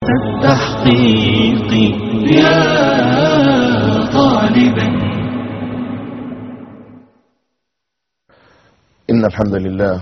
التحقيق يا طالبا. إن الحمد لله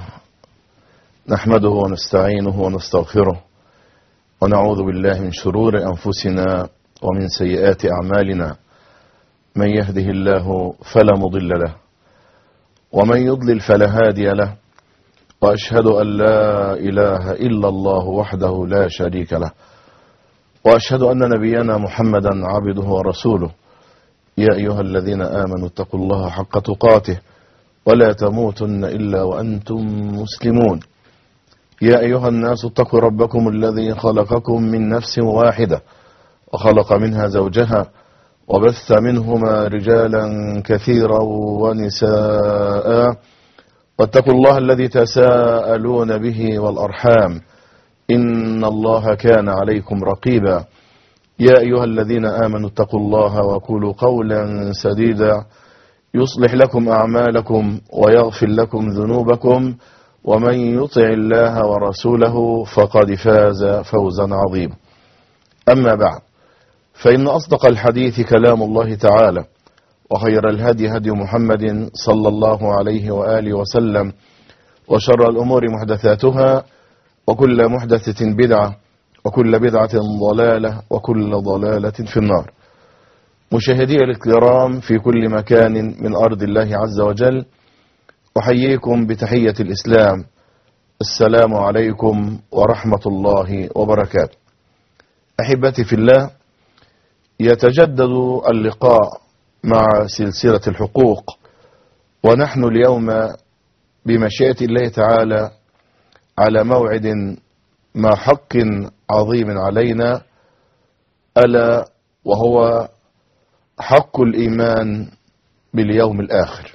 نحمده ونستعينه ونستغفره ونعوذ بالله من شرور أنفسنا ومن سيئات أعمالنا. من يهده الله فلا مضل له ومن يضلل فلا هادي له، وأشهد أن لا إله إلا الله وحده لا شريك له، وأشهد أن نبينا محمدا عبده ورسوله. يا أيها الذين آمنوا اتقوا الله حق تقاته ولا تموتن إلا وأنتم مسلمون. يا أيها الناس اتقوا ربكم الذي خلقكم من نفس واحدة وخلق منها زوجها وبث منهما رجالا كثيرا ونساء، واتقوا الله الذي تساءلون به والأرحام إن الله كان عليكم رقيبا. يا أيها الذين آمنوا اتقوا الله وقولوا قولا سديدا يصلح لكم أعمالكم ويغفر لكم ذنوبكم، ومن يطع الله ورسوله فقد فاز فوزا عظيما. أما بعد، فإن أصدق الحديث كلام الله تعالى، وخير الهدي هدي محمد صلى الله عليه وآله وسلم، وشر الأمور محدثاتها، وكل محدثة بدعة، وكل بدعة ضلالة، وكل ضلالة في النار. مشاهدي الكرام في كل مكان من أرض الله عز وجل، أحييكم بتحية الإسلام. السلام عليكم ورحمة الله وبركاته. أحبتي في الله، يتجدد اللقاء مع سلسلة الحقوق، ونحن اليوم بمشيئة الله تعالى على موعد مع حق عظيم علينا، ألا وهو حق الإيمان باليوم الآخر.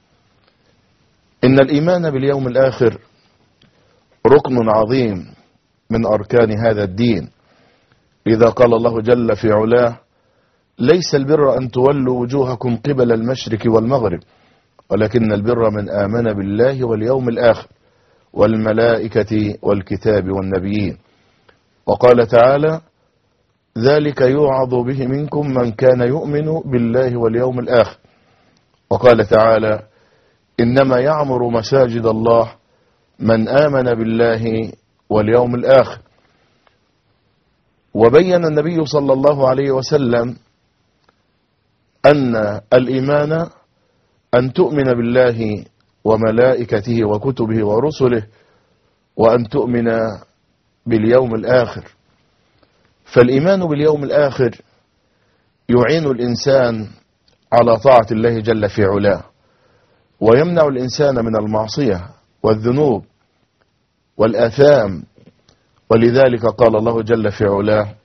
إن الإيمان باليوم الآخر ركن عظيم من أركان هذا الدين، إذا قال الله جل في علاه: ليس البر أن تولوا وجوهكم قبل المشرق والمغرب، ولكن البر من آمن بالله واليوم الآخر والملائكة والكتاب والنبيين. وقال تعالى: ذلك يوعظ به منكم من كان يؤمن بالله واليوم الآخر. وقال تعالى: إنما يعمر مساجد الله من آمن بالله واليوم الآخر. وبين النبي صلى الله عليه وسلم أن الإيمان أن تؤمن بالله وملائكته وكتبه ورسله، وأن تؤمن باليوم الآخر. فالإيمان باليوم الآخر يعين الإنسان على طاعة الله جل في علاه، ويمنع الإنسان من المعصية والذنوب والآثام. ولذلك قال الله جل في علاه: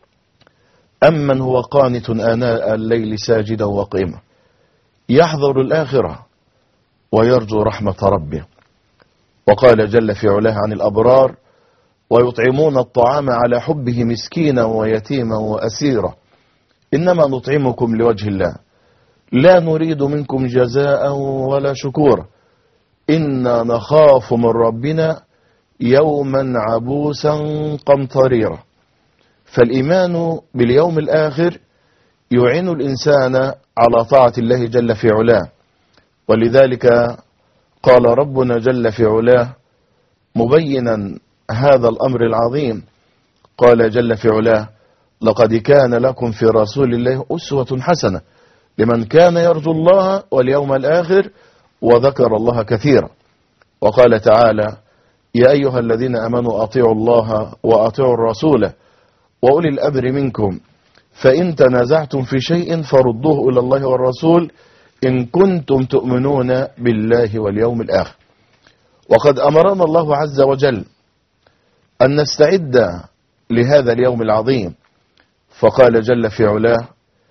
أمن هو قانت آناء الليل ساجدا وقيما يحذر الآخرة ويرجو رحمة ربه. وقال جل في علاه عن الأبرار: ويطعمون الطعام على حبه مسكينا ويتيما وأسيرا إنما نطعمكم لوجه الله لا نريد منكم جزاء ولا شكورا إنا نخاف من ربنا يوما عبوسا قمطريرا. فالإيمان باليوم الآخر يعين الإنسان على طاعة الله جل في علاه. ولذلك قال ربنا جل في علاه مبينا هذا الأمر العظيم، قال جل في علاه: لقد كان لكم في رسول الله أسوة حسنة لمن كان يرجو الله واليوم الآخر وذكر الله كثيرا. وقال تعالى: يا أيها الذين آمنوا أطيعوا الله وأطيعوا الرسول وأولي الأمر منكم فإن تنازعتم في شيء فردوه إلى الله والرسول إن كنتم تؤمنون بالله واليوم الآخر. وقد أمرنا الله عز وجل أن نستعد لهذا اليوم العظيم، فقال جل في علاه: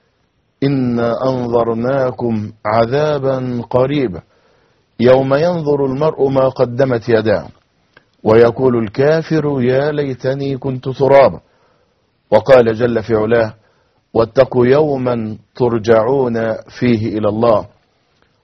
إنا أنظرناكم عذابا قريبا يوم ينظر المرء ما قدمت يداه ويقول الكافر يا ليتني كنت ترابا. وقال جل في علاه: واتقوا يوما ترجعون فيه إلى الله.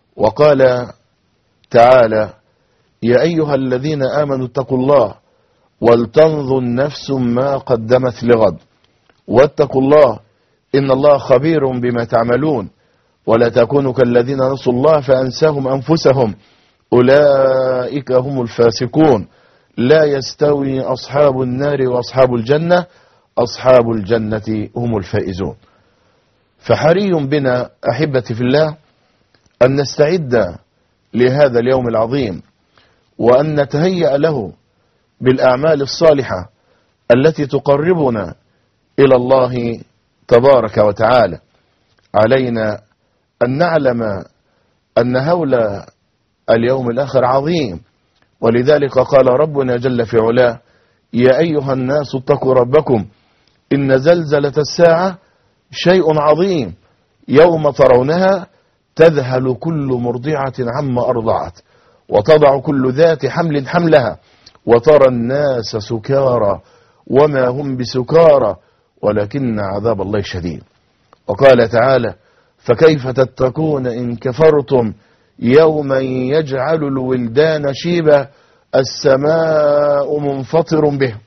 وقال تعالى: يا أيها الذين آمنوا اتقوا الله ولتنظر نفس ما قدمت لغد واتقوا الله إن الله خبير بما تعملون ولا تكونوا كالذين نسوا الله فأنساهم أنفسهم أولئك هم الفاسقون لا يستوي أصحاب النار وأصحاب الجنة أصحاب الجنة هم الفائزون. فحري بنا أحبتي في الله أن نستعد لهذا اليوم العظيم وأن نتهيأ له بالأعمال الصالحة التي تقربنا إلى الله تبارك وتعالى. علينا أن نعلم أن هول اليوم الآخر عظيم، ولذلك قال ربنا جل في علاه: يا أيها الناس اتقوا ربكم إن زلزلة الساعة شيء عظيم يوم ترونها تذهل كل مرضعة عما أرضعت وتضع كل ذات حمل حملها وترى الناس سكارى وما هم بسكارى ولكن عذاب الله شديد. وقال تعالى: فكيف تتقون إن كفرتم يوما يجعل الولدان شيبا السماء منفطر به.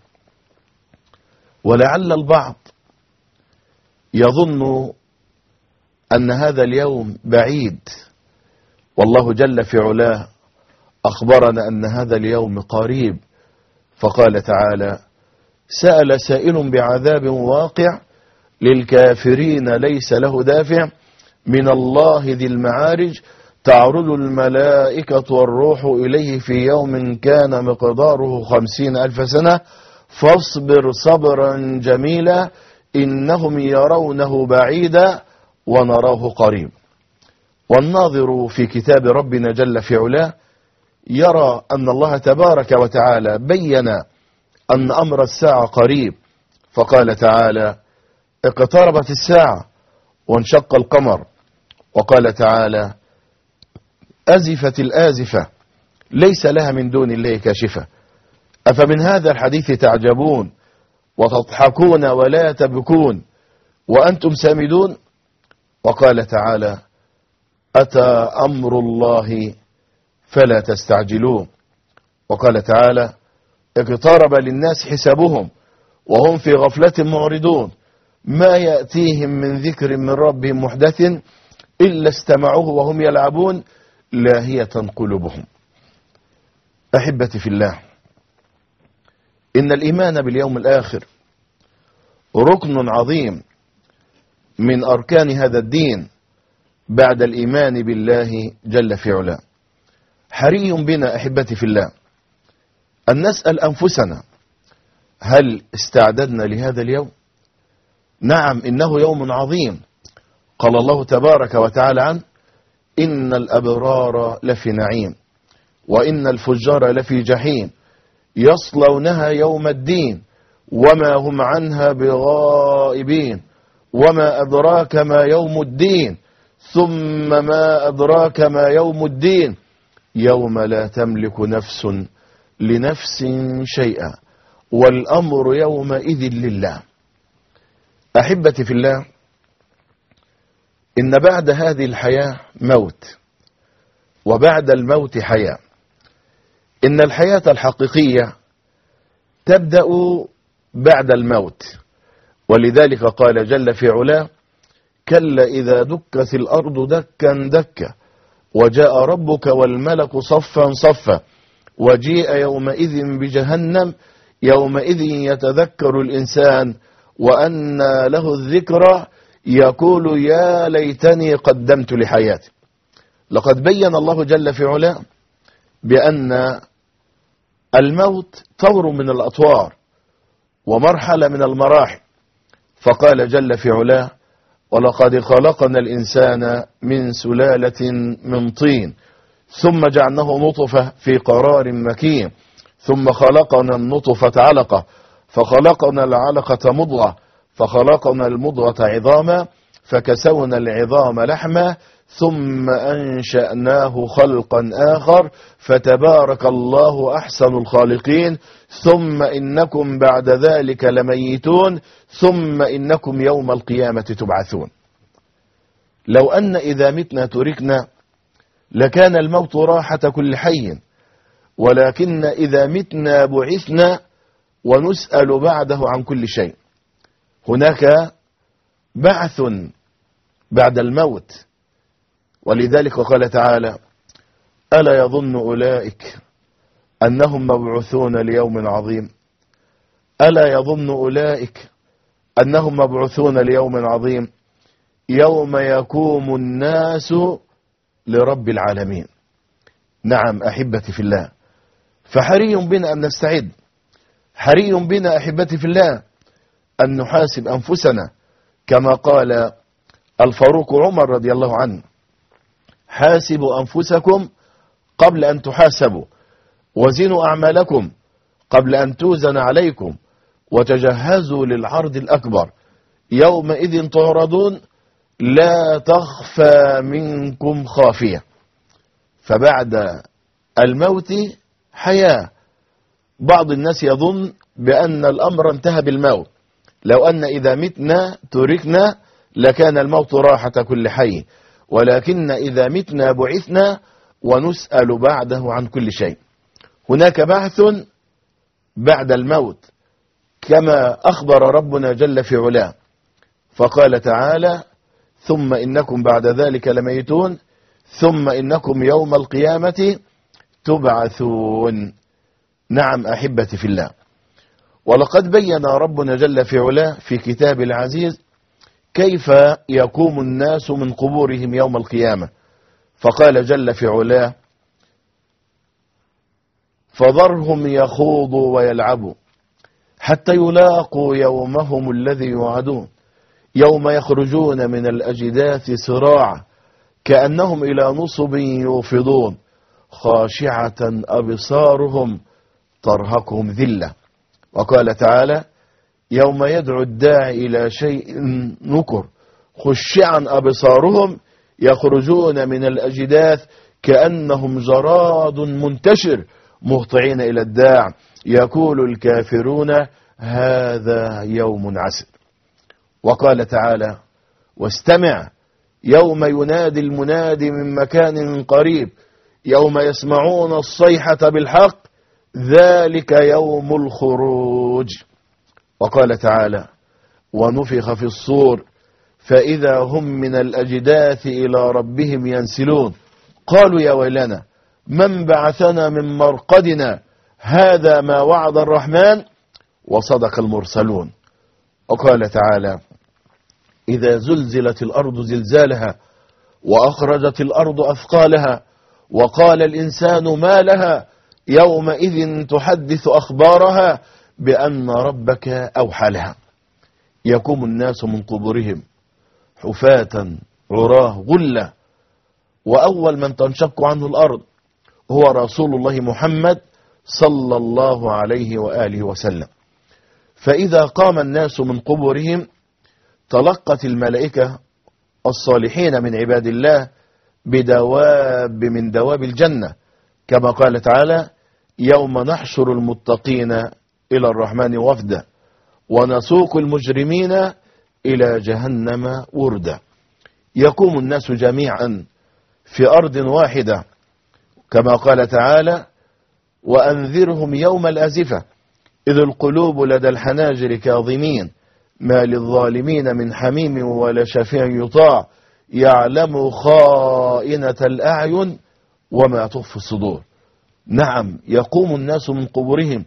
ولعل البعض يظن أن هذا اليوم بعيد، والله جل في علاه أخبرنا أن هذا اليوم قريب، فقال تعالى: سأل سائل بعذاب واقع للكافرين ليس له دافع من الله ذي المعارج تعرض الملائكة والروح إليه في يوم كان مقداره 50,000 سنة فاصبر صبرا جميلا إنهم يرونه بعيدا ونراه قريب. والناظر في كتاب ربنا جل في علاه يرى أن الله تبارك وتعالى بين أن أمر الساعة قريب، فقال تعالى: اقتربت الساعة وانشق القمر. وقال تعالى: أزفت الآزفة ليس لها من دون الله كاشفة أفمن هذا الحديث تعجبون وتضحكون ولا تبكون وأنتم سامدون. وقال تعالى: أتى أمر الله فلا تستعجلون. وقال تعالى: اقترب للناس حسابهم وهم في غفلة معرضون ما يأتيهم من ذكر من ربهم محدث إلا استمعوه وهم يلعبون لاهية قلوبهم. أحبتي في الله، إن الإيمان باليوم الآخر ركن عظيم من أركان هذا الدين بعد الإيمان بالله جل في علاه. حري بنا أحبتي في الله أن نسأل أنفسنا: هل استعددنا لهذا اليوم؟ نعم، إنه يوم عظيم. قال الله تبارك وتعالى عنه: إن الأبرار لفي نعيم وإن الفجار لفي جحيم يصلونها يوم الدين وما هم عنها بغائبين وما أدراك ما يوم الدين ثم ما أدراك ما يوم الدين يوم لا تملك نفس لنفس شيئا والأمر يومئذ لله. أحبتي في الله، إن بعد هذه الحياة موت وبعد الموت حياة. إن الحياة الحقيقية تبدأ بعد الموت، ولذلك قال جل في علاه: كلا إذا دكت الأرض دكا دكا وجاء ربك والملك صفا صفا وجيء يومئذ بجهنم يومئذ يتذكر الإنسان وأنى له الذكرى يقول يا ليتني قدمت لحياتي. لقد بين الله جل في علاه بأن الموت طور من الأطوار ومرحلة من المراحل، فقال جل في علاه: ولقد خلقنا الإنسان من سلالة من طين ثم جعلناه نطفة في قرار مكين ثم خلقنا النطفة علقة فخلقنا العلقة مضغة فخلقنا المضغة عظاما فكسونا العظام لحما ثم أنشأناه خلقا آخر فتبارك الله أحسن الخالقين ثم إنكم بعد ذلك لميتون ثم إنكم يوم القيامة تبعثون. لو أن إذا متنا تركنا لكان الموت راحة كل حي، ولكن إذا متنا بعثنا ونسأل بعده عن كل شيء. هناك بعث بعد الموت، ولذلك قال تعالى: ألا يظن أولئك أنهم مبعوثون ليوم عظيم؟ ألا يظن أولئك أنهم مبعوثون ليوم عظيم يوم يقوم الناس لرب العالمين. نعم أحبتي في الله، فحري بنا أن نستعد، حري بنا أحبتي في الله أن نحاسب أنفسنا، كما قال الفاروق عمر رضي الله عنه: حاسبوا أنفسكم قبل أن تحاسبوا، وزنوا أعمالكم قبل أن توزن عليكم، وتجهزوا للعرض الأكبر يومئذ تعرضون لا تخفى منكم خافية. فبعد الموت حياة. بعض الناس يظن بأن الأمر انتهى بالموت، لو أن إذا متنا تركنا لكان الموت راحة كل حي، ولكن إذا متنا بعثنا ونسأل بعده عن كل شيء. هناك بعث بعد الموت، كما أخبر ربنا جل في علاه، فقال تعالى: ثم إنكم بعد ذلك لميتون ثم إنكم يوم القيامة تبعثون. نعم أحبتي في الله، ولقد بين ربنا جل في علاه في كتاب العزيز كيف يقوم الناس من قبورهم يوم القيامة، فقال جل في علاه: فذرهم يخوضوا ويلعبوا حتى يلاقوا يومهم الذي يوعدون يوم يخرجون من الأجداث سراعا كأنهم إلى نصب يوفضون خاشعة أبصارهم ترهقهم ذلة. وقال تعالى: يوم يدعو الداعي إلى شيء نكر خشعا أبصارهم يخرجون من الأجداث كأنهم جراد منتشر مهطعين إلى الداع يقول الكافرون هذا يوم عسر. وقال تعالى: واستمع يوم ينادي المنادي من مكان قريب يوم يسمعون الصيحة بالحق ذلك يوم الخروج. وقال تعالى: ونفخ في الصور فإذا هم من الأجداث إلى ربهم ينسلون قالوا يا ويلنا من بعثنا من مرقدنا هذا ما وعد الرحمن وصدق المرسلون. وقال تعالى: إذا زلزلت الأرض زلزالها وأخرجت الأرض أثقالها وقال الإنسان ما لها يومئذ تحدث أخبارها بأن ربك أوحى لها. يقوم الناس من قبورهم حفاة عراه غلة، وأول من تنشق عنه الأرض هو رسول الله محمد صلى الله عليه وآله وسلم. فإذا قام الناس من قبورهم تلقت الملائكة الصالحين من عباد الله بدواب من دواب الجنة، كما قال تعالى: يوم نحشر المتقين إلى الرحمن وفدا ونسوق المجرمين إلى جهنم وردا. يقوم الناس جميعا في أرض واحدة، كما قال تعالى: وأنذرهم يوم الأزفة إذ القلوب لدى الحناجر كاظمين ما للظالمين من حميم ولا شفيع يطاع يعلم خائنة الأعين وما تخفي الصدور. نعم يقوم الناس من قبورهم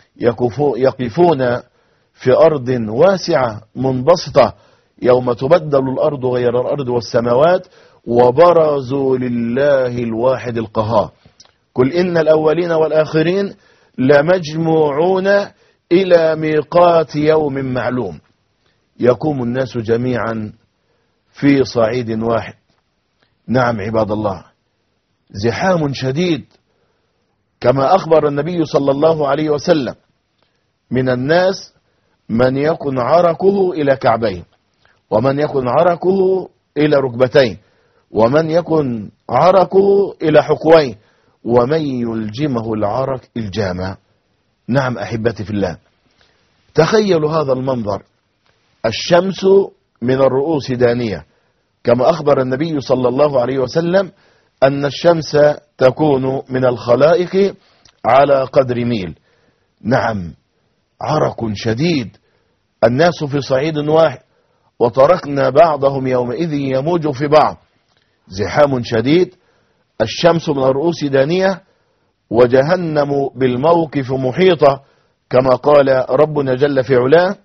يقفون في أرض واسعة منبسطة يوم تبدل الأرض غير الأرض والسماوات وبرزوا لله الواحد القهار قل إن الأولين والآخرين لمجموعون إلى ميقات يوم معلوم. يقوم الناس جميعا في صعيد واحد. نعم عباد الله، زحام شديد، كما أخبر النبي صلى الله عليه وسلم: من الناس من يكن عرقه إلى كعبيه، ومن يكن عرقه إلى ركبتيه، ومن يكن عرقه إلى حقويه، ومن يلجمه العرق الجامع. نعم أحبتي في الله، تخيلوا هذا المنظر: الشمس من الرؤوس دانية، كما أخبر النبي صلى الله عليه وسلم أن الشمس تكون من الخلائق على قدر ميل. نعم عرق شديد، الناس في صعيد واحد، وتركنا بعضهم يومئذ يموج في بعض، زحام شديد، الشمس من الرؤوس دانية، وجهنم بالموقف محيطة، كما قال ربنا جل في علاه: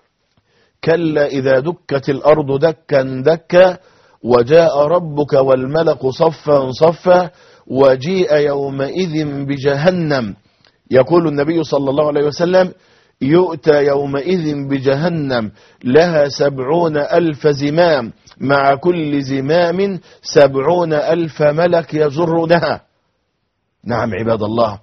كلا إذا دكت الأرض دكا دكا وجاء ربك والملك صفا صفا وجيء يومئذ بجهنم. يقول النبي صلى الله عليه وسلم: يؤتى يومئذ بجهنم لها 70,000 زمام، مع كل زمام 70,000 ملك يجرونها. نعم عباد الله،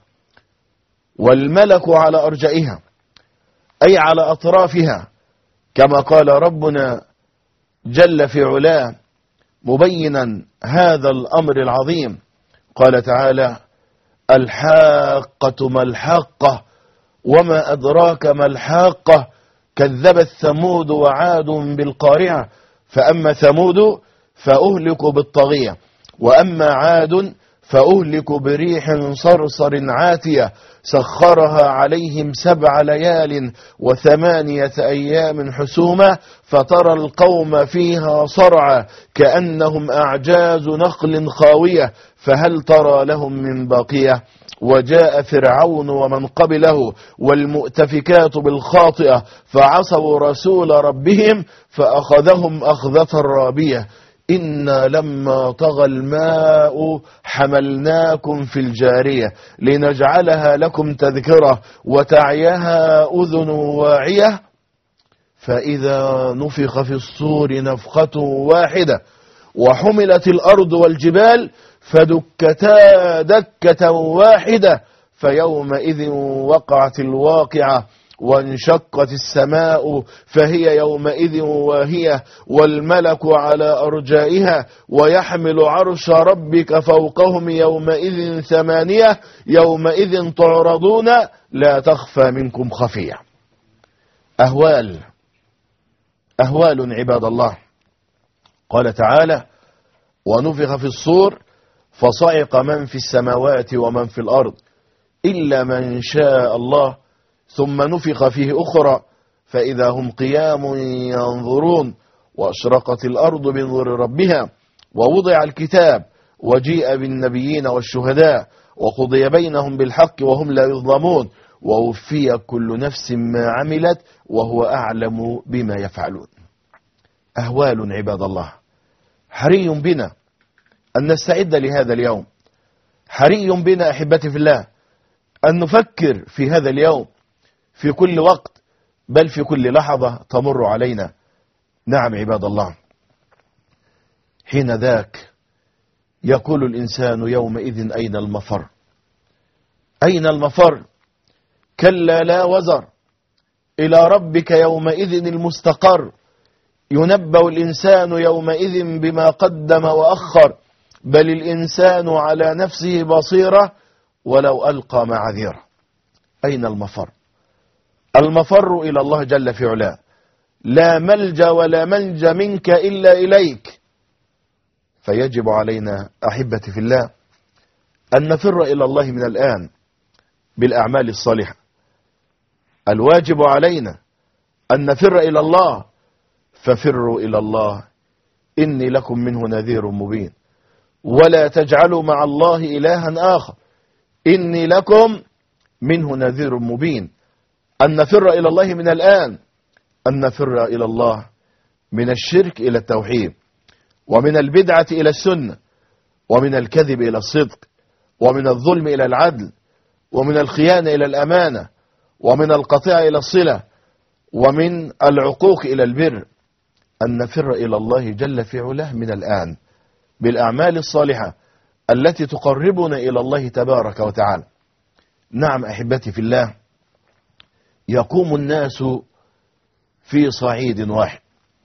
والملك على أرجائها، أي على أطرافها، كما قال ربنا جل في علاه مبينا هذا الأمر العظيم. قال تعالى: الحاقة ما الحاقة وما أدراك ما الحاقة كذبت ثمود وعاد بالقارعة فأما ثمود فأهلكوا بالطاغية وأما عاد فأهلكوا بريح صرصر عاتية سخرها عليهم 7 ليال و8 أيام حسوما فترى القوم فيها صرعى كأنهم أعجاز نخل خاوية فهل ترى لهم من باقية. وجاء فرعون ومن قبله والمؤتفكات بالخاطئة فعصوا رسول ربهم فأخذهم أخذة رابية إنا لما طغى الماء حملناكم في الجارية لنجعلها لكم تذكرة وتعيها أذن واعية فإذا نفخ في الصور نفخة واحدة وحملت الأرض والجبال فدكتا دكة واحدة فيومئذ وقعت الواقعة وانشقت السماء فهي يومئذ واهية والملك على أرجائها ويحمل عرش ربك فوقهم يومئذ 8 يومئذ تعرضون لا تخفى منكم خفية. أهوال عباد الله. قال تعالى: ونفخ في الصور فصعق من في السماوات ومن في الأرض إلا من شاء الله ثم نفخ فيه أخرى فإذا هم قيام ينظرون وأشرقت الأرض بنور ربها ووضع الكتاب وجيء بالنبيين والشهداء وقضي بينهم بالحق وهم لا يظلمون ووفي كل نفس ما عملت وهو أعلم بما يفعلون. أهوال عباد الله. حري بنا أن نستعد لهذا اليوم، حري بنا أحبتي في الله أن نفكر في هذا اليوم في كل وقت بل في كل لحظة تمر علينا. نعم عباد الله، حين ذاك يقول الإنسان يومئذ أين المفر؟ أين المفر؟ كلا لا وزر إلى ربك يومئذ المستقر ينبأ الإنسان يومئذ بما قدم وأخر بل الإنسان على نفسه بصيرة ولو ألقى معاذيره. أين المفر؟ المفر إلى الله جل في علاه، لا ملجأ ولا منجى منك إلا إليك. فيجب علينا أحبتي في الله أن نفر إلى الله من الآن بالأعمال الصالحة. الواجب علينا أن نفر إلى الله، ففروا إلى الله إني لكم منه نذير مبين ولا تجعلوا مع الله إلها آخر إني لكم منه نذير مبين. أن نفر إلى الله من الآن، أن نفر إلى الله من الشرك إلى التوحيد ومن البدعة إلى السنة ومن الكذب إلى الصدق ومن الظلم إلى العدل ومن الخيانة إلى الأمانة ومن القطيعة إلى الصلة ومن العقوق إلى البر. أن نفر إلى الله جل في علاه من الآن بالأعمال الصالحة التي تقربنا إلى الله تبارك وتعالى. نعم أحبتي في الله، يقوم الناس في صعيد واحد،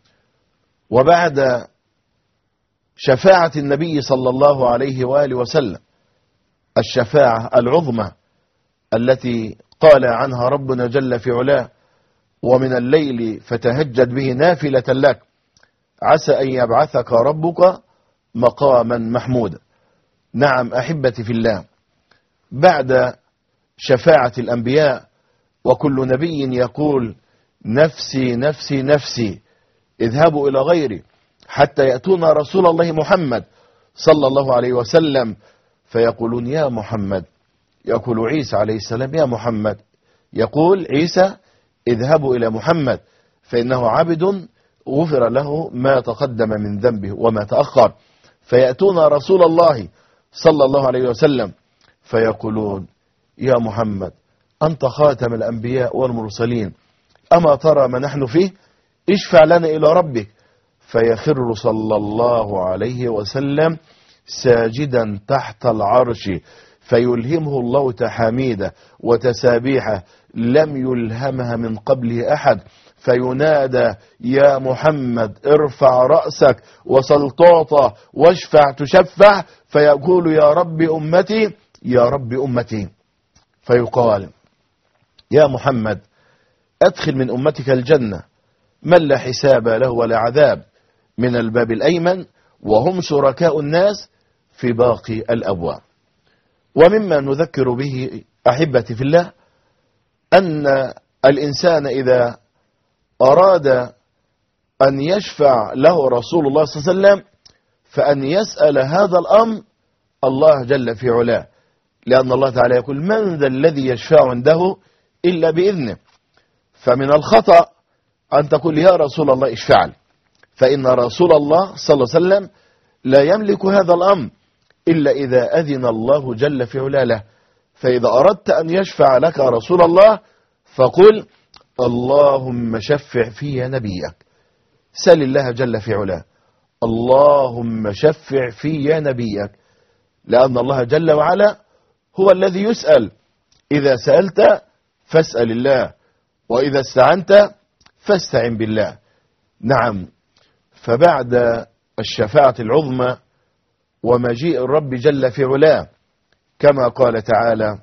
وبعد شفاعة النبي صلى الله عليه وآله وسلم الشفاعة العظمى التي قال عنها ربنا جل في علاه ومن الليل فتهجد به نافلة لك عسى أن يبعثك ربك مقاما محمودا. نعم أحبتي في الله، بعد شفاعة الأنبياء وكل نبي يقول نفسي نفسي نفسي، اذهبوا إلى غيري، حتى يأتون رسول الله محمد صلى الله عليه وسلم فيقولون يا محمد. يقول عيسى عليه السلام يا محمد، يقول عيسى اذهبوا إلى محمد فإنه عبد غفر له ما تقدم من ذنبه وما تأخر. فيأتون رسول الله صلى الله عليه وسلم فيقولون يا محمد أنت خاتم الأنبياء والمرسلين، أما ترى ما نحن فيه؟ اشفع لنا إلى ربك. فيخر صلى الله عليه وسلم ساجدا تحت العرش، فيلهمه الله تحاميده وتسابيحه لم يلهمها من قبله أحد، فينادى يا محمد ارفع رأسك وسل تعطى واشفع تشفع، فيقول يا رب أمتي يا رب أمتي. فيقال يا محمد أدخل من أمتك الجنة من لا حساب له ولا عذاب من الباب الأيمن، وهم شركاء الناس في باقي الأبواب. ومما نذكر به أحبتي في الله أن الإنسان إذا أراد أن يشفع له رسول الله صلى الله عليه وسلم فأن يسأل هذا الأمر الله جل في علاه، لأن الله تعالى يقول من ذا الذي يشفع عنده إلا بإذنه. فمن الخطأ أن تقول يا رسول الله اشفع لي، فإن رسول الله صلى الله عليه وسلم لا يملك هذا الأمر إلا إذا أذن الله جل في علاه له. فإذا أردت أن يشفع لك رسول الله فقل اللهم شفع في نبيك، سل الله جل في علاه اللهم شفع في نبيك، لأن الله جل وعلا هو الذي يسأل. إذا سألت فاسأل الله، وإذا استعنت فاستعن بالله. نعم، فبعد الشفاعة العظمى ومجيء الرب جل في علاه كما قال تعالى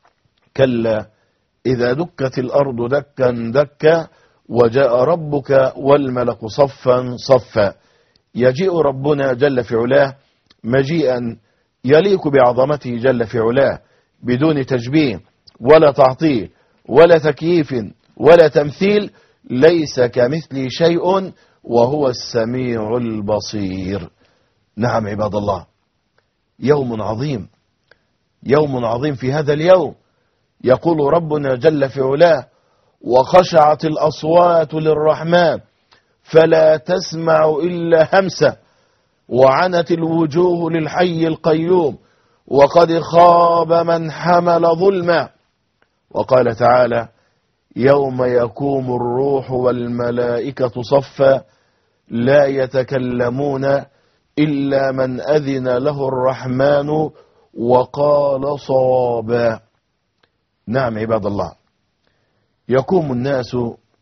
كلا إذا دكت الأرض دكا دكا وجاء ربك والملك صفا صفا، يجيء ربنا جل في علاه مجيئا يليق بعظمته جل في علاه بدون تشبيه ولا تعطيل ولا تكييف ولا تمثيل، ليس كمثله شيء وهو السميع البصير. نعم عباد الله، يوم عظيم، يوم عظيم. في هذا اليوم يقول ربنا جل في علاه وخشعت الأصوات للرحمن فلا تسمع إلا همسة، وعنت الوجوه للحي القيوم وقد خاب من حمل ظلما. وقال تعالى يوم يقوم الروح والملائكة صفا لا يتكلمون إلا من أذن له الرحمن وقال صوابا. نعم عباد الله، يقوم الناس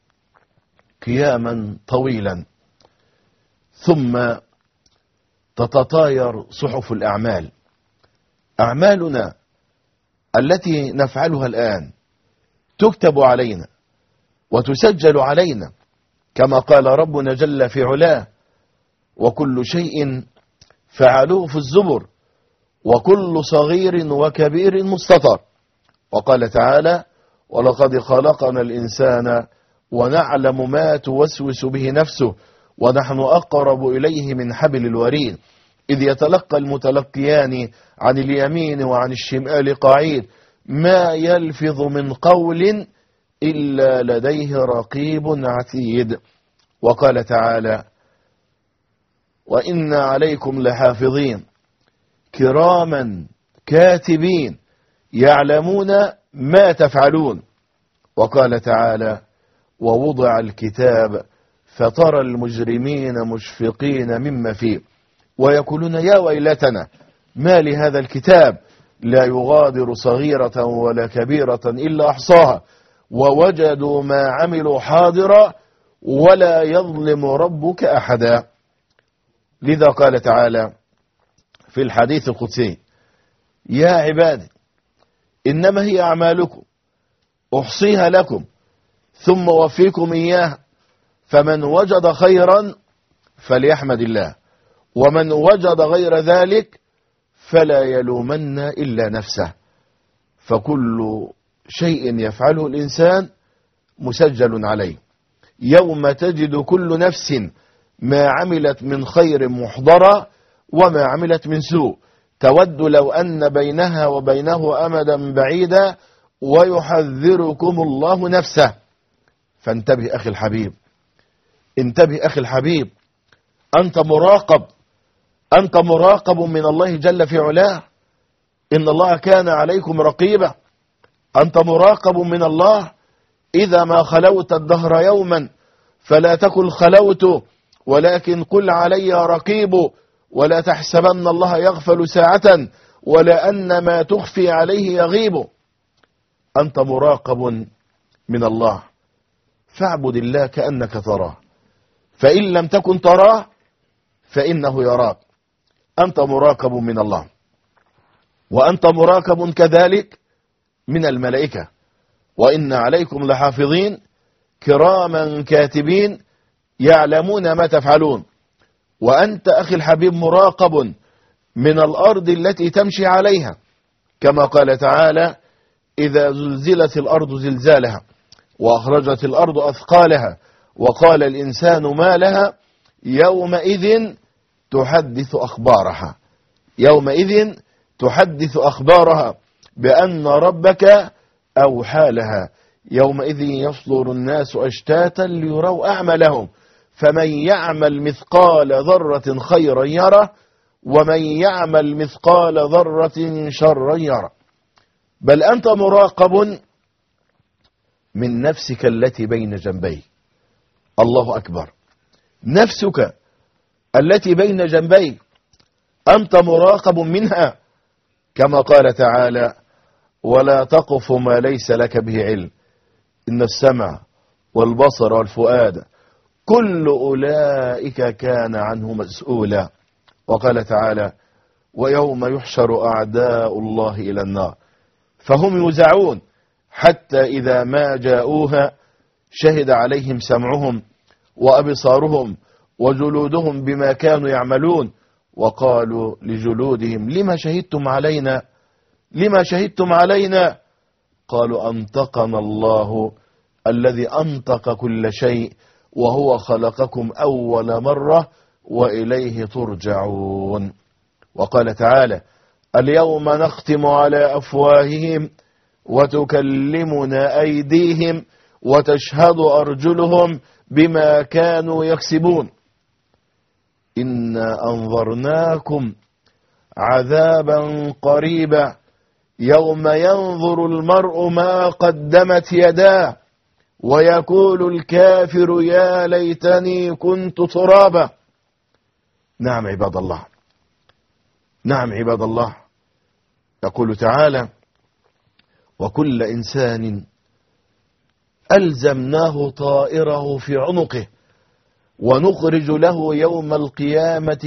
قياما طويلا ثم تتطاير صحف الأعمال، أعمالنا التي نفعلها الآن تكتب علينا وتسجل علينا كما قال ربنا جل في علاه وكل شيء فعلوه في الزبر وكل صغير وكبير مستطر. وقال تعالى ولقد خلقنا الإنسان ونعلم ما توسوس به نفسه ونحن أقرب إليه من حبل الوريد إذ يتلقى المتلقيان عن اليمين وعن الشمال قعيد ما يلفظ من قول إلا لديه رقيب عتيد. وقال تعالى وإن عليكم لحافظين كراما كاتبين يعلمون ما تفعلون. وقال تعالى ووضع الكتاب فترى المجرمين مشفقين مما فيه ويقولون يا ويلتنا ما لهذا الكتاب لا يغادر صغيرة ولا كبيرة إلا أحصاها ووجدوا ما عملوا حاضرا ولا يظلم ربك أحدا. لذا قال تعالى في الحديث القدسي يا عبادي إنما هي أعمالكم أحصيها لكم ثم وفيكم إياها فمن وجد خيرا فليحمد الله ومن وجد غير ذلك فلا يلومن إلا نفسه. فكل شيء يفعله الإنسان مسجل عليه. يوم تجد كل نفس ما عملت من خير محضرا وما عملت من سوء تود لو أن بينها وبينه أمدا بعيدا ويحذركم الله نفسه. فانتبه أخي الحبيب، انتبه أخي الحبيب، أنت مراقب، أنت مراقب من الله جل في علاه. إن الله كان عليكم رقيبا. أنت مراقب من الله. إذا ما خلوت الدهر يوما فلا تقل خلوت، ولكن قل علي رقيب، ولا تحسبن الله يغفل ساعة ولا أن ما تخفي عليه يغيب. أنت مراقب من الله، فاعبد الله كأنك تراه، فإن لم تكن تراه فإنه يراك. أنت مراقب من الله، وأنت مراقب كذلك من الملائكة. وإن عليكم لحافظين كراما كاتبين يعلمون ما تفعلون. وأنت أخي الحبيب مراقب من الأرض التي تمشي عليها، كما قال تعالى: إذا زلزلت الأرض زلزالها وأخرجت الأرض أثقالها وقال الإنسان ما لها يومئذ تحدث أخبارها. يومئذ تحدث أخبارها بأن ربك أوحى لها. يومئذ يصدر الناس أشتاتا ليروا أعمالهم، فمن يعمل مثقال ذرة خيرا يره ومن يعمل مثقال ذرة شرا يره. بل أنت مراقب من نفسك التي بين جنبيك. الله أكبر، نفسك التي بين جنبيك أنت مراقب منها، كما قال تعالى: ولا تقف ما ليس لك به علم إن السمع والبصر والفؤاد كل أولئك كان عنه مسؤولا. وقال تعالى: ويوم يحشر أعداء الله إلى النار فهم يوزعون حتى إذا ما جاءوها شهد عليهم سمعهم وأبصارهم وجلودهم بما كانوا يعملون وقالوا لجلودهم لما شهدتم علينا، لما شهدتم علينا؟ قالوا أنطقنا الله الذي أنطق كل شيء وهو خلقكم أول مرة وإليه ترجعون. وقال تعالى: اليوم نختم على أفواههم وتكلمنا أيديهم وتشهد أرجلهم بما كانوا يكسبون. إنا أنظرناكم عذابا قريبا يوم ينظر المرء ما قدمت يداه ويقول الكافر يا ليتني كنت ترابا. نعم عباد الله، نعم عباد الله. يقول تعالى: وكل إنسان ألزمناه طائره في عنقه ونخرج له يوم القيامة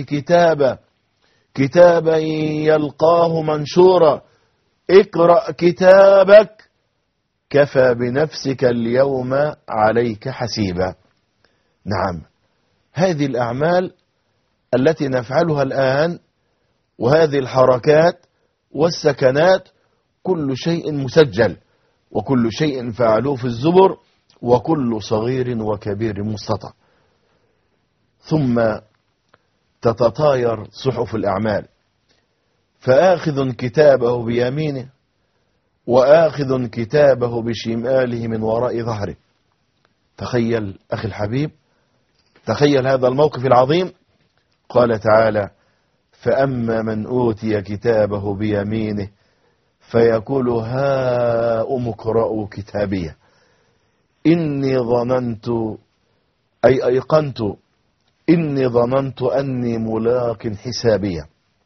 كتابا يلقاه منشورا اقرأ كتابك كفى بنفسك اليوم عليك حسيبا. نعم، هذه الأعمال التي نفعلها الآن وهذه الحركات والسكنات كل شيء مسجل، وكل شيء فعلوه في الزبر، وكل صغير وكبير مستطع. ثم تتطاير صحف الأعمال، فآخذ كتابه بيمينه وآخذ كتابه بشماله من وراء ظهره. تخيل أخي الحبيب، تخيل هذا الموقف العظيم. قال تعالى: فأما من أوتي كتابه بيمينه فيقول هاؤم اقرءوا كتابيه إني ظننت أي أيقنت إني ظننت أني ملاق حسابيه.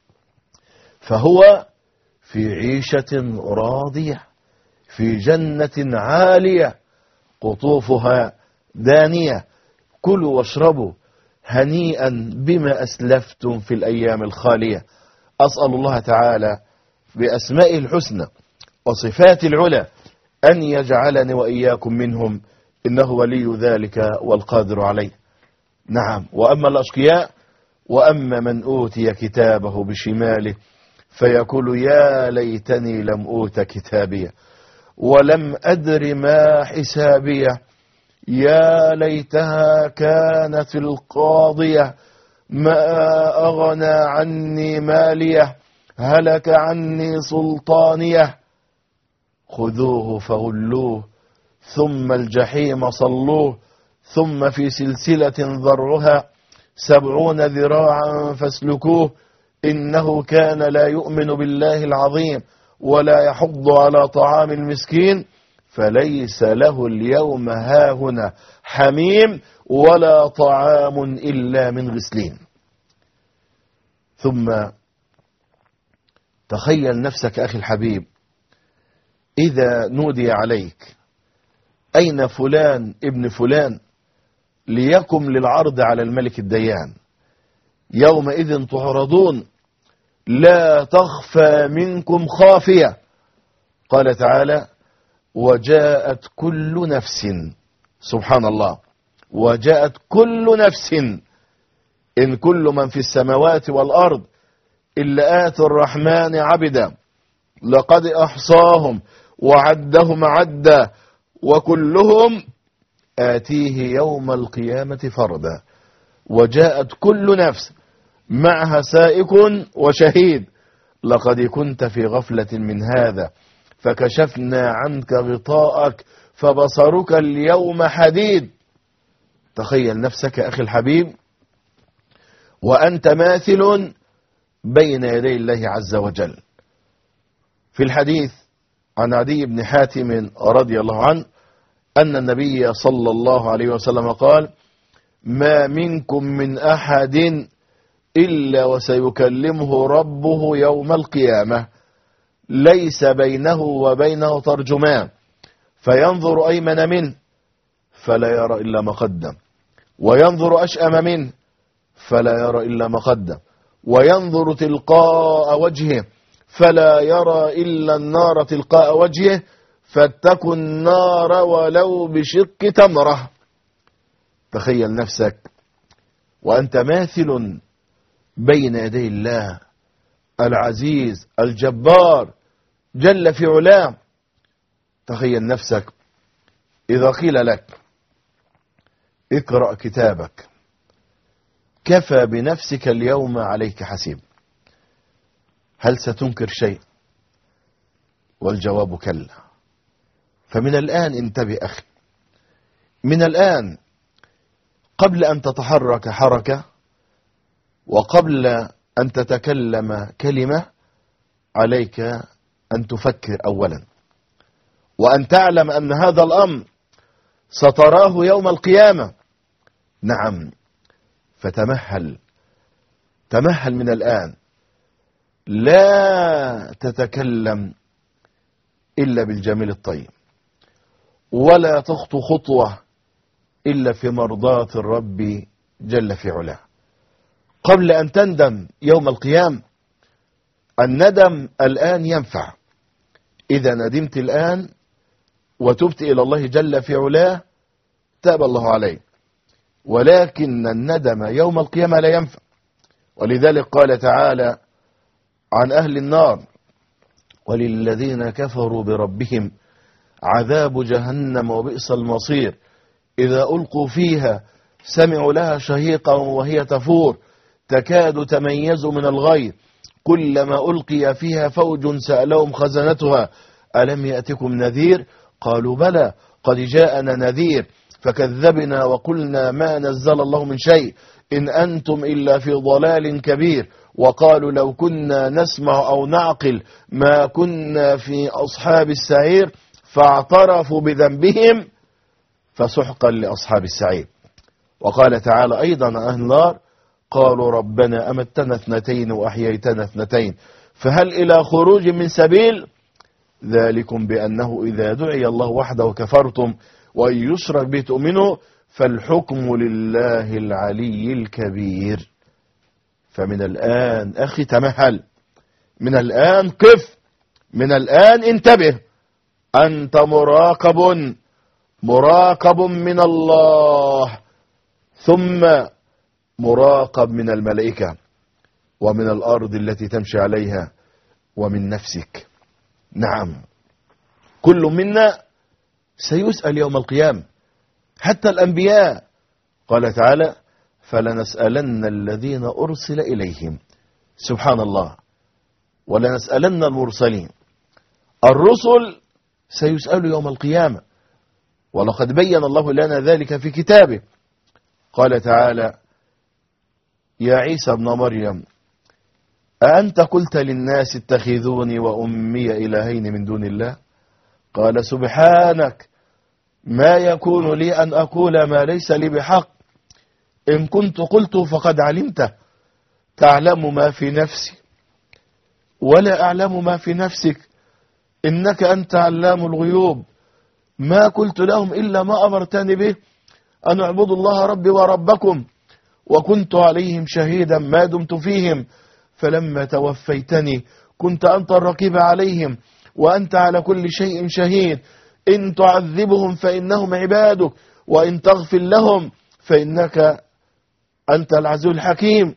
فهو في عيشة راضية في جنة عالية قطوفها دانية كلوا واشربوا هنيئا بما أسلفتم في الأيام الخالية. أسأل الله تعالى بأسمائه الحسنى وصفات العلى أن يجعلني وإياكم منهم، إنه ولي ذلك والقادر عليه. نعم، وأما الأشقياء: وأما من أوتي كتابه بشماله فيقول يا ليتني لم أوت كتابيه ولم أدر ما حسابيه، يا ليتها كانت القاضية، ما أغنى عني ماليه، هلك عني سلطانيه، خذوه فغلوه ثم الجحيم صلوه، ثم في سلسلة ذرعها 70 ذراعا فاسلكوه، إنه كان لا يؤمن بالله العظيم ولا يحض على طعام المسكين، فليس له اليوم هاهنا حميم ولا طعام إلا من غسلين. ثم تخيل نفسك أخي الحبيب إذا نودي عليك أين فلان ابن فلان ليقم للعرض على الملك الديان، يومئذ تعرضون لا تخفى منكم خافية. قال تعالى وجاءت كل نفس، سبحان الله، وجاءت كل نفس، إن كل من في السماوات والأرض إلا آتي الرحمن عبدا، لقد أحصاهم وعدهم عدا، وكلهم آتيه يوم القيامة فردا. وجاءت كل نفس معها سائق وشهيد، لقد كنت في غفلة من هذا فكشفنا عنك غطاءك فبصرك اليوم حديد. تخيل نفسك أخي الحبيب وأنت ماثل بين يدي الله عز وجل. في الحديث عن عدي بن حاتم رضي الله عنه أن النبي صلى الله عليه وسلم قال ما منكم من أحد إلا وسيكلمه ربه يوم القيامة، ليس بينه وبينه ترجمان، فينظر أيمن منه فلا يرى إلا ما قدم، وينظر أشأم منه فلا يرى إلا ما قدم، وينظر تلقاء وجهه فلا يرى إلا النار تلقاء وجهه، فاتقوا النار ولو بشق تمرة. تخيل نفسك وأنت ماثل بين يدي الله العزيز الجبار جل في علاه. تخيل نفسك إذا قيل لك اقرأ كتابك كفى بنفسك اليوم عليك حسيب، هل ستنكر شيء؟ والجواب كلا. فمن الآن انتبه أخي، من الآن قبل أن تتحرك حركة وقبل أن تتكلم كلمة عليك أن تفكر أولا، وأن تعلم أن هذا الأمر ستراه يوم القيامة. نعم، فتمهل، تمهل من الآن، لا تتكلم إلا بالجميل الطيب، ولا تخطو خطوة إلا في مرضاة الرب جل في علاه، قبل أن تندم يوم القيامة. الندم الآن ينفع، إذا ندمت الآن وتبت إلى الله جل في علاه تاب الله عليه، ولكن الندم يوم القيامة لا ينفع. ولذلك قال تعالى عن أهل النار وللذين كفروا بربهم عذاب جهنم وبئس المصير، إذا ألقوا فيها سمعوا لها شهيقا وهي تفور تكاد تميز من الغيظ، كلما ألقي فيها فوج سألهم خزنتها ألم يأتكم نذير، قالوا بلى قد جاءنا نذير فكذبنا وقلنا ما نزل الله من شيء إن أنتم إلا في ضلال كبير، وقالوا لو كنا نسمع أو نعقل ما كنا في أصحاب السعير، فاعترفوا بذنبهم فسحقا لأصحاب السعير. وقال تعالى أيضا أهل النار قالوا ربنا أمتنا 2 وأحييتنا 2 فهل إلى خروج من سبيل، ذلكم بأنه إذا دعي الله وحده كفرتم وإن يشرك به تؤمنوا فالحكم لله العلي الكبير. فمن الآن أخي تمهل، من الآن قف، من الآن انتبه، أنت مراقب من الله، ثم مراقب من الملائكة ومن الأرض التي تمشي عليها ومن نفسك. نعم، كل منا سيسأل يوم القيامة، حتى الأنبياء. قال تعالى: فلنسألن الذين أرسل إليهم. سبحان الله. ولنسألن المرسلين. الرسل سيسألوا يوم القيامة، ولقد بين الله لنا ذلك في كتابه. قال تعالى: يا عيسى ابن مريم أأنت قلت للناس اتخذوني وأمي إلهين من دون الله؟ قال: سبحانك، ما يكون لي أن أقول ما ليس لي بحق، إن كنت قلت فقد علمته، تعلم ما في نفسي ولا أعلم ما في نفسك، إنك أنت علام الغيوب. ما قلت لهم إلا ما أمرتني به، أن اعبدوا الله ربي وربكم، وكنت عليهم شهيدا ما دمت فيهم، فلما توفيتني كنت أنت الرقيب عليهم، وأنت على كل شيء شهيد. إن تعذبهم فإنهم عبادك، وإن تغفر لهم فإنك أنت العزيز الحكيم.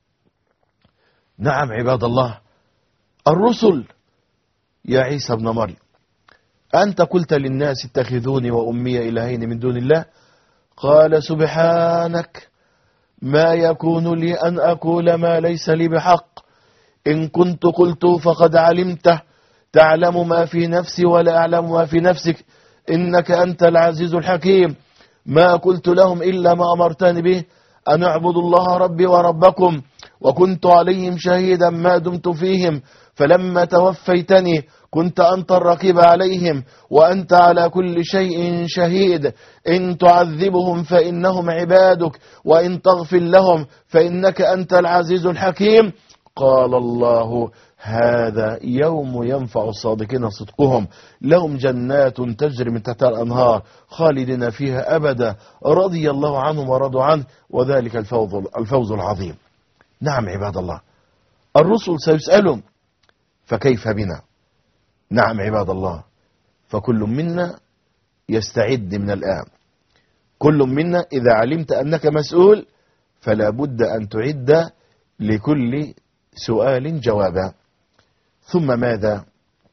نعم عباد الله، الرسل. يا عيسى ابن مريم أنت قلت للناس اتخذوني وأمي إلهين من دون الله؟ قال: سبحانك، ما يكون لي أن أقول ما ليس لي بحق، إن كنت قلت فقد علمته، تعلم ما في نفسي ولا أعلم ما في نفسك، إنك أنت العزيز الحكيم. ما قلت لهم إلا ما أمرتني به، أن اعبدوا الله ربي وربكم، وكنت عليهم شهيدا ما دمت فيهم، فلما توفيتني كنت أنت الرقيب عليهم، وأنت على كل شيء شهيد. إن تعذبهم فإنهم عبادك، وإن تغفر لهم فإنك أنت العزيز الحكيم. قال الله: هذا يوم ينفع الصادقين صدقهم، لهم جنات تجري من تحتها الأنهار خالدين فيها أبدا، رضي الله عنهم ورضوا عنه، وذلك الفوز العظيم. نعم عباد الله، الرسل سيسألهم، فكيف بنا؟ نعم عباد الله، فكل منا يستعد من الآن. كل منا إذا علمت أنك مسؤول فلا بد أن تعد لكل سؤال جوابا. ثم ماذا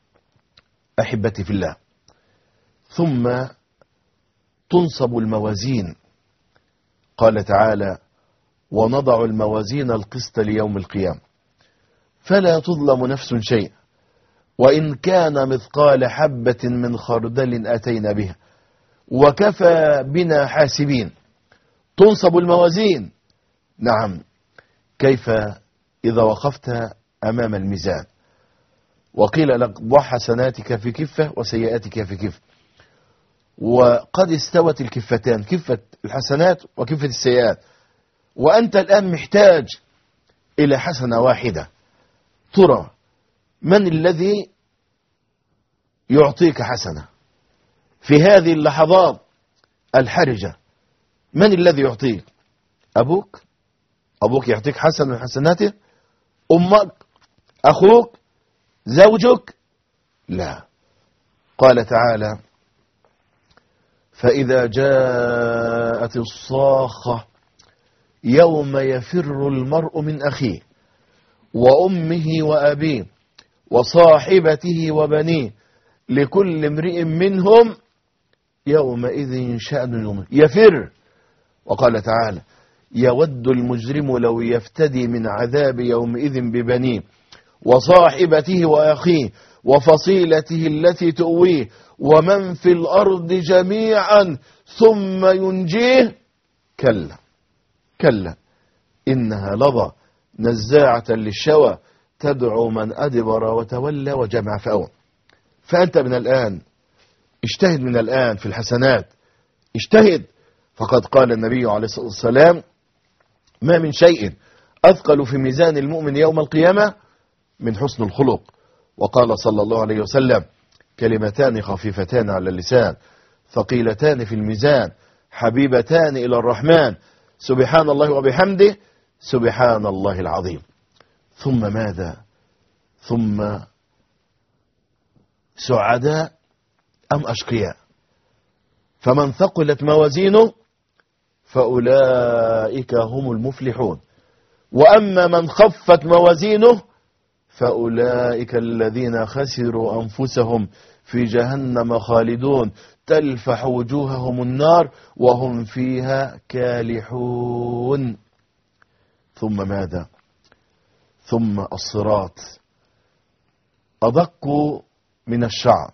أحبتي في الله؟ ثم تنصب الموازين. قال تعالى: ونضع الموازين القسط ليوم القيامة فلا تظلم نفس شيء، وإن كان مثقال حبة من خردل أتينا بها وكفى بنا حاسبين. تنصب الموازين. نعم، كيف إذا وقفت أمام الميزان وقيل لك ضع حسناتك في كفة وسيئاتك في كفة، وقد استوت الكفتان، كفة الحسنات وكفة السيئات، وأنت الآن محتاج إلى حسنة واحدة، ترى من الذي يعطيك حسنة في هذه اللحظات الحرجة؟ من الذي يعطيك؟ أبوك؟ أبوك يعطيك حسنة من حسناته؟ أمك؟ أخوك؟ زوجك؟ لا. قال تعالى: فإذا جاءت الصاخة يوم يفر المرء من أخيه وأمه وأبيه وصاحبته وبنيه لكل امرئ منهم يومئذ شأن يغنيه. يفر. وقال تعالى: يود المجرم لو يفتدي من عذاب يومئذ ببنيه وصاحبته وأخيه وفصيلته التي تؤويه ومن في الأرض جميعا ثم ينجيه. كلا كلا إنها لظى نزاعة للشوى تدعو من أدبر وتولى وجمع فأوى. فأنت من الآن اجتهد، من الآن في الحسنات اجتهد. فقد قال النبي عليه الصلاة والسلام: ما من شيء أثقل في ميزان المؤمن يوم القيامة من حسن الخلق. وقال صلى الله عليه وسلم: كلمتان خفيفتان على اللسان ثقيلتان في الميزان حبيبتان إلى الرحمن سبحان الله وبحمده سبحان الله العظيم. ثم ماذا؟ ثم سعداء أم أشقياء؟ فمن ثقلت موازينه فأولئك هم المفلحون، وأما من خفت موازينه فأولئك الذين خسروا أنفسهم في جهنم خالدون تلفح وجوههم النار وهم فيها كالحون. ثم ماذا؟ ثم الصراط أدق من الشعر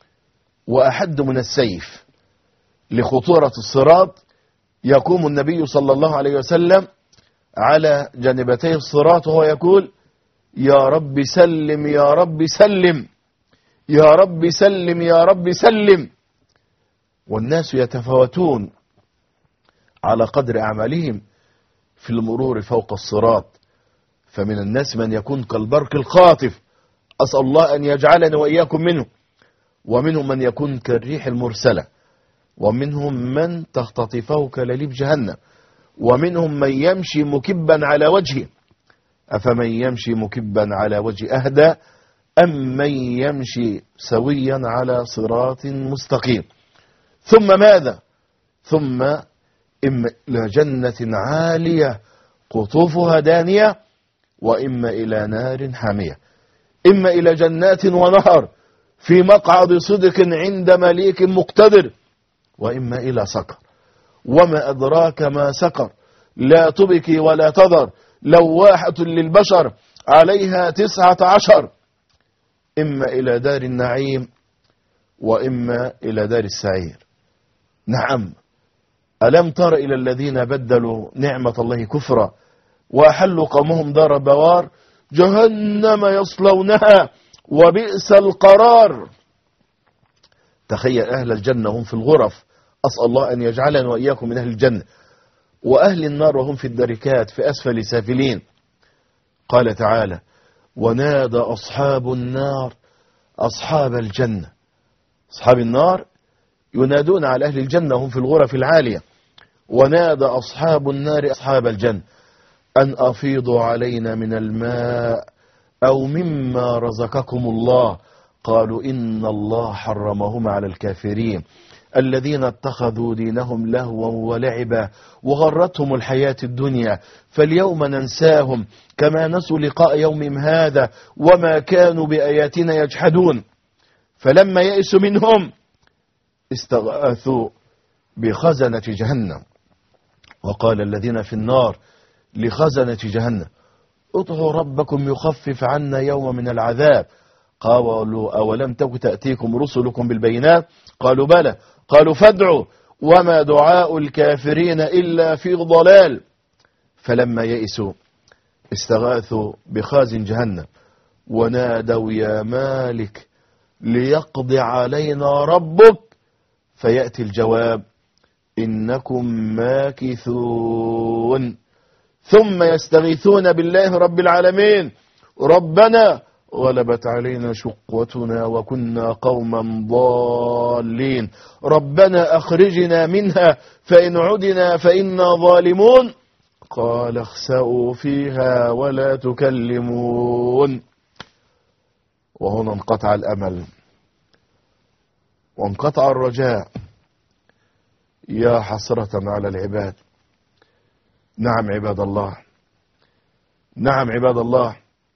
وأحد من السيف لخطورة الصراط. يقوم النبي صلى الله عليه وسلم على جانبتي الصراط وهو يقول: يا رب سلم يا رب سلم، يا رب سلم يا رب سلم. والناس يتفاوتون على قدر أعمالهم في المرور فوق الصراط، فمن الناس من يكون كالبرق الخاطف، أسأل الله أن يجعلنا وإياكم منه، ومنهم من يكون كالريح المرسلة، ومنهم من تختطفه كلاليب جهنم، ومنهم من يمشي مكبا على وجهه. أفمن يمشي مكبا على وجه أهدى أم من يمشي سويا على صراط مستقيم. ثم ماذا؟ ثم إما إلى جنة عالية قطوفها دانية، وإما إلى نار حامية. إما إلى جنات ونهر في مقعد صدق عند مليك مقتدر، وإما إلى سقر. وما أدراك ما سقر، لا تبكي ولا تذر، لواحة للبشر عليها 19. إما إلى دار النعيم وإما إلى دار السعير. نعم، ألم تر إلى الذين بدلوا نعمة الله كفرا وأحلوا قومهم دار بوار جهنم يصلونها وبئس القرار. تخيل أهل الجنة هم في الغرف، أسأل الله أن يجعلنا وإياكم من أهل الجنة، وأهل النار وهم في الدركات في أسفل سافلين. قال تعالى: ونادى أصحاب النار أصحاب الجنة. أصحاب النار ينادون على أهل الجنة هم في الغرف العالية. ونادى أصحاب النار أصحاب الجنة أن أفيضوا علينا من الماء أو مما رزقكم الله. قالوا إن الله حرمهما على الكافرين الذين اتخذوا دينهم لهوا ولعبا وغرتهم الحياة الدنيا فاليوم ننساهم كما نسوا لقاء يومهم هذا وما كانوا بآياتنا يجحدون. فلما يئسوا منهم استغاثوا بخزنة جهنم. وقال الذين في النار لخزنة جهنم: ادعوا ربكم يخفف عنا يوم من العذاب. قالوا أولم تك تأتيكم رسلكم بالبينات؟ قالوا بلى. قالوا فادعوا وما دعاء الكافرين إلا في ضلال. فلما يئسوا استغاثوا بخازن جهنم ونادوا يا مالك ليقضي علينا ربك. فيأتي الجواب: إنكم ماكثون. ثم يستغيثون بالله رب العالمين: ربنا غلبت علينا شقوتنا وكنا قوما ضالين، ربنا أخرجنا منها فإن عدنا فإنا ظالمون. قال اخسأوا فيها ولا تكلمون. وهنا انقطع الأمل وانقطع الرجاء. يا حسرة على العباد. نعم عباد الله، نعم عباد الله.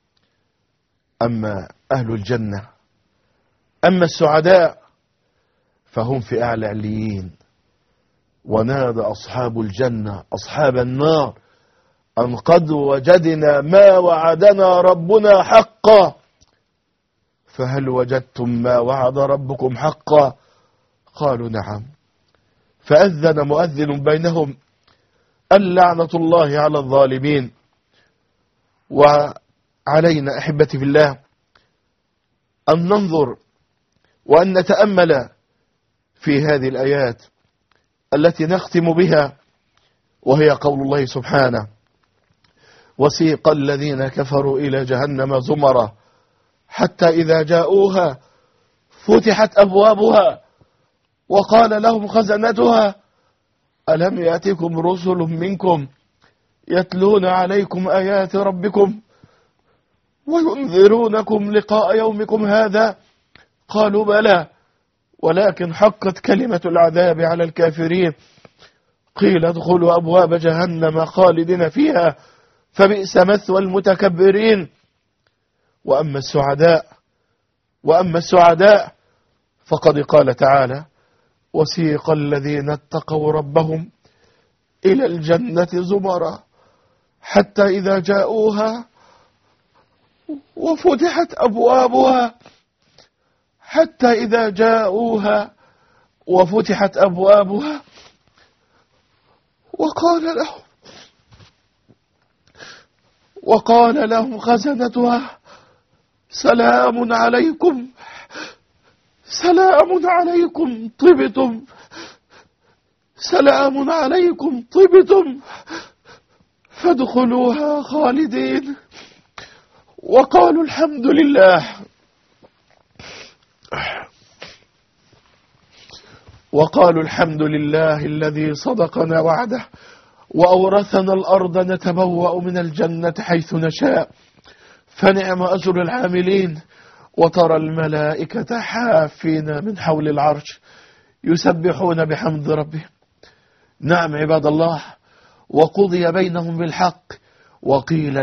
أما أهل الجنة، أما السعداء فهم في أعلى عليين. ونادى أصحاب الجنة أصحاب النار أن قد وجدنا ما وعدنا ربنا حقا. فهل وجدتم ما وعد ربكم حقا؟ قالوا نعم. فأذن مؤذن بينهم أن لعنة الله على الظالمين. وعلينا أحبتي في الله أن ننظر وأن نتأمل في هذه الآيات التي نختم بها، وهي قول الله سبحانه: وسيق الذين كفروا إلى جهنم زمرا حتى إذا جاءوها فتحت أبوابها وقال لهم خزنتها ألم يأتكم رسل منكم يتلون عليكم آيات ربكم وينذرونكم لقاء يومكم هذا؟ قالوا بلى ولكن حقت كلمة العذاب على الكافرين. قيل ادخلوا أبواب جهنم خالدين فيها فبئس مثوى المتكبرين. وأما السعداء فقد قال تعالى: وسيق الذين اتقوا ربهم إلى الجنة زمرا حتى إذا جاءوها وفتحت أبوابها وقال لهم خزنتها: سلام عليكم طبتم فادخلوها خالدين. وقالوا الحمد لله الذي صدقنا وعده وأورثنا الأرض نتبوأ من الجنة حيث نشاء فنعم أجر العاملين. وترى الملائكة حافين من حول العرش يسبحون بحمد ربهم. نعم عباد الله، وقضي بينهم بالحق وقيل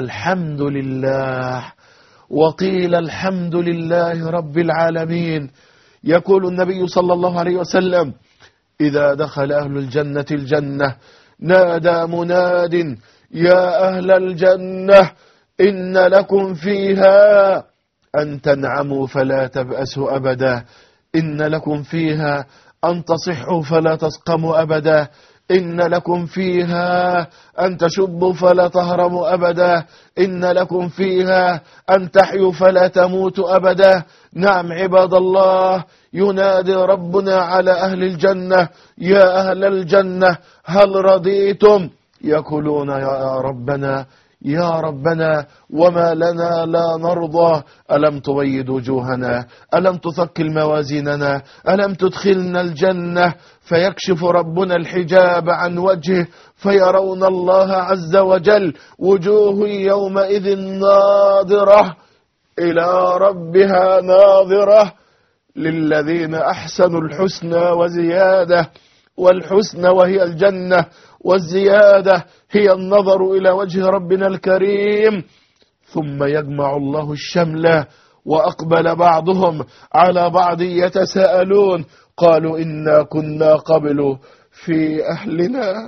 الحمد لله رب العالمين. يقول النبي صلى الله عليه وسلم: إذا دخل أهل الجنة الجنة نادى مناد: يا أهل الجنة إن لكم فيها أن تنعموا فلا تبأسوا أبدا، إن لكم فيها أن تصحوا فلا تسقموا أبدا، إن لكم فيها أن تشبوا فلا تهرموا أبدا، إن لكم فيها أن تحيوا فلا تموتوا أبدا. نعم عباد الله، ينادي ربنا على أهل الجنة: يا أهل الجنة هل رضيتم؟ يقولون: يا ربنا وما لنا لا نرضى، ألم تبيض وجوهنا، ألم تثقل موازيننا، ألم تدخلنا الجنة؟ فيكشف ربنا الحجاب عن وجهه فيرون الله عز وجل: وجوه يومئذ ناظرة إلى ربها ناظرة. للذين أحسنوا الحسنى وزيادة، والحسنى وهي الجنة، والزيادة هي النظر إلى وجه ربنا الكريم. ثم يجمع الله الشمل وأقبل بعضهم على بعض يتساءلون قالوا: إنا كنا قبل في أهلنا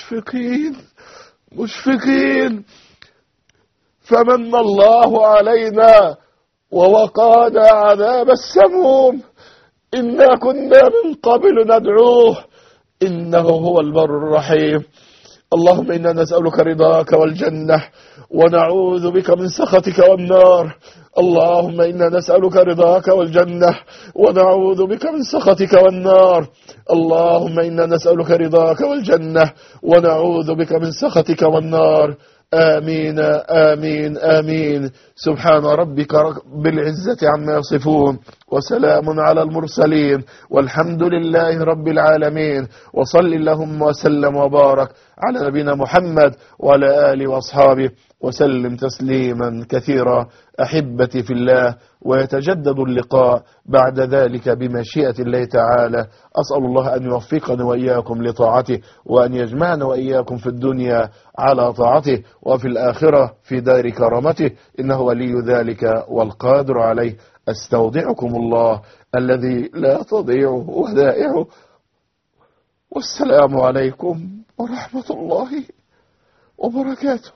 مشفقين فمن الله علينا ووقانا عذاب السموم، إنا كنا من قبل ندعوه إنه هو البر الرحيم. اللهم إنا نسألك رضاك والجنة ونعوذ بك من سخطك والنار. اللهم إنا نسألك رضاك والجنة ونعوذ بك من سخطك والنار. اللهم إنا نسألك رضاك والجنة ونعوذ بك من سخطك والنار. آمين آمين آمين. سبحان ربك رب العزة عما يصفون وسلام على المرسلين والحمد لله رب العالمين. وصل اللهم وسلم وبارك على نبينا محمد وعلى آله وأصحابه وسلم تسليما كثيرا. أحبتي في الله، ويتجدد اللقاء بعد ذلك بمشيئة الله تعالى. أسأل الله أن يوفقنا وإياكم لطاعته، وأن يجمعنا وإياكم في الدنيا على طاعته، وفي الآخرة في دار كرامته، إنه ولي ذلك والقادر عليه. أستودعكم الله الذي لا تضيع ودائعه، والسلام عليكم ورحمة الله وبركاته.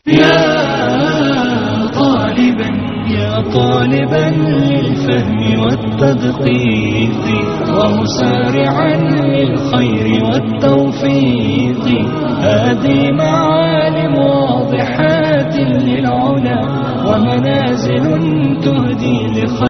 يا طالبا للفهم والتدقيق ومسارعا للخير والتوفيق، هذه معالم واضحات للعلا ومنازل تهدي لخير